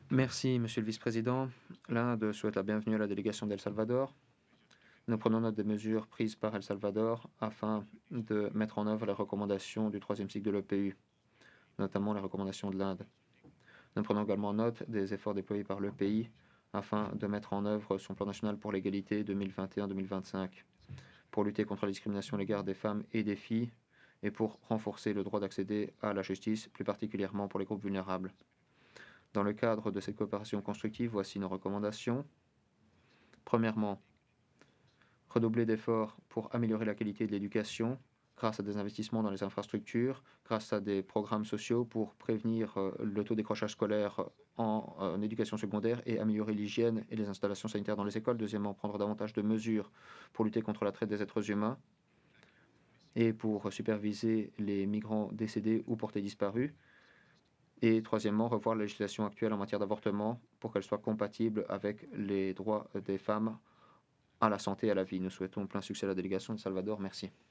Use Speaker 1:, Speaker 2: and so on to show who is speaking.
Speaker 1: Merci, Monsieur le Vice-président. L'Inde souhaite la bienvenue à la délégation d'El Salvador. Nous prenons note des mesures prises par El Salvador afin de mettre en œuvre les recommandations du troisième cycle de l'EPU, notamment les recommandations de l'Inde. Nous prenons également note des efforts déployés par le pays afin de mettre en œuvre son plan national pour l'égalité 2021-2025, pour lutter contre la discrimination à l'égard des femmes et des filles et pour renforcer le droit d'accéder à la justice, plus particulièrement pour les groupes vulnérables. Dans le cadre de cette coopération constructive, voici nos recommandations. Premièrement, redoubler d'efforts pour améliorer la qualité de l'éducation grâce à des investissements dans les infrastructures, grâce à des programmes sociaux pour prévenir le taux de décrochage scolaire en éducation secondaire et améliorer l'hygiène et les installations sanitaires dans les écoles. Deuxièmement, prendre davantage de mesures pour lutter contre la traite des êtres humains et pour superviser les migrants décédés ou portés disparus. Et troisièmement, revoir la législation actuelle en matière d'avortement pour qu'elle soit compatible avec les droits des femmes à la santé et à la vie. Nous souhaitons plein succès à la délégation de Salvador. Merci.